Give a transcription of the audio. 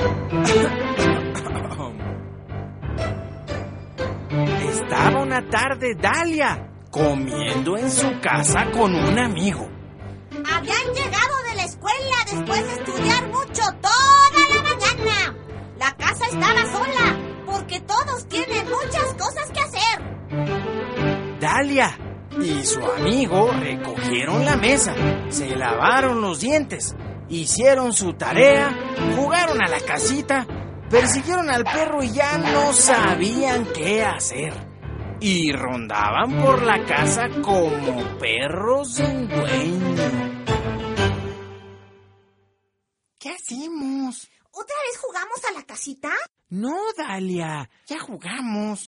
Estaba una tarde Dalia comiendo en su casa con un amigo. Habían llegado de la escuela después de estudiar mucho toda la mañana. La casa estaba sola porque todos tienen muchas cosas que hacer. Dalia y su amigo recogieron la mesa, se lavaron los dientes, hicieron su tarea, jugaron a la casita, persiguieron al perro y ya no sabían qué hacer. Y rondaban por la casa como perros sin dueño. ¿Qué hacemos? ¿Otra vez jugamos a la casita? No, Dalia, ya jugamos.